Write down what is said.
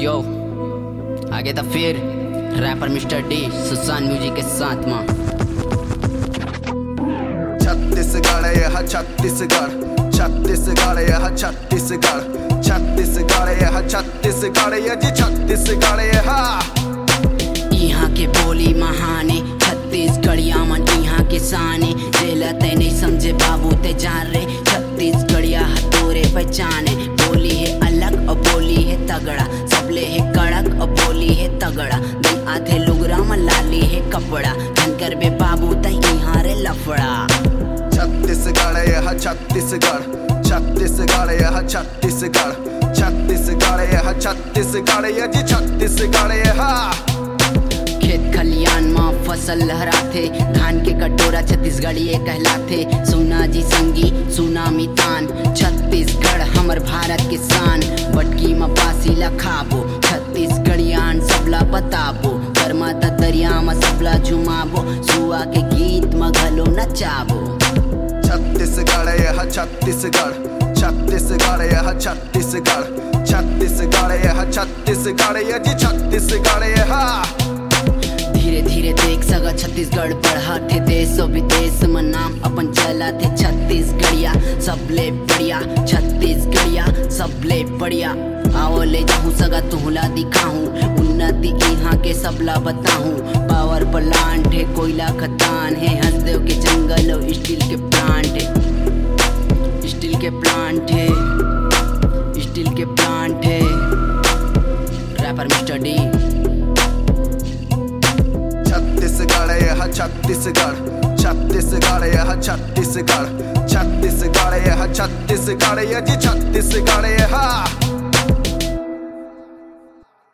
यो आगे तो फिर rapper Mister D Susan music के साथ मां। छत्तीसगढ़ यह छत्तीसगढ़, छत्तीसगढ़ यह छत्तीसगढ़, छत्तीसगढ़ यह छत्तीसगढ़ यह जी छत्तीसगढ़ यह। यहाँ के बोली महाने छत्तीसगढ़िया मन यहाँ के साने। जेला ते नहीं समझे बाबू ते जान रे, छत्तीसगढ़िया हतोरे पहचाने। बोली है अलग और बोली है तगड़ा, सबले है कड़क और बोली है तगड़ा। दिन आधे लुगरा में लाली है कपड़ा, धनकर बे बाबू ते यहाँ रे लफड़ा। छत्तीसगढ़ यह छत्तीसगढ़, छत्तीसगढ़ यह छत्तीसगढ़, छत्तीसगढ़ यह छत्तीसगढ़ यह जी छत्तीसगढ़ यह। खेत खलियान में फसल लहराथे, धान के कटोरा छत्तीसगढ़िए कहलाथे। सुना जी संगी सुना मितान, छत्तीसगढ़ हमर भारत के शान। बटकी में बासी ला खाबो, छत्तीसगढ़ियान सबला बताबो। कर्मा त दरिया में सबला झुमाबो, सुआ के गीत में घलो नचाबो। छत्तीसगढ़ यह छत्तीसगढ़, छत्तीसगढ़ यह छत्तीसगढ़, छत्तीसगढ़ यह छत्तीसगढ़ यह जी छत्तीसगढ़ यह। धीरे धीरे देख सगा छत्तीसगढ़ बढ़ा थे, देश और विदेश में नाम अपन चला थे। छत्तीसगढ़िया सबले बढ़िया, छत्तीसगढ़िया सबले बढ़िया। आओ ले जाऊं सगा तुहला दिखाऊं, उन्नति यहाँ के सबला बताऊं। पावर प्लांट है, कोयला खदान है, हंसदेव के जंगल और स्टील के प्लांट है, स्टील के प्लांट है, स्टील के प्लांट है। Wrapper Mister D. छत्तीसगढ़ यह छत्तीसगढ़, छत्तीसगढ़ यह छत्तीसगढ़, छत्तीसगढ़ यह छत्तीसगढ़ यह जी छत्तीसगढ़ यह।